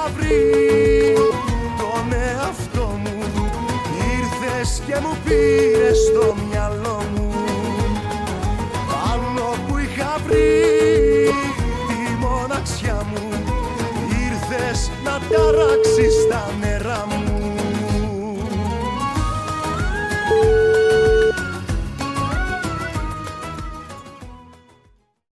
βρει τον εαυτό μου, ήρθες και μου πήρες το μυαλό μου. Πάνω που είχα βρει τη μοναξιά μου, ήρθες να ταράξεις τα νέα.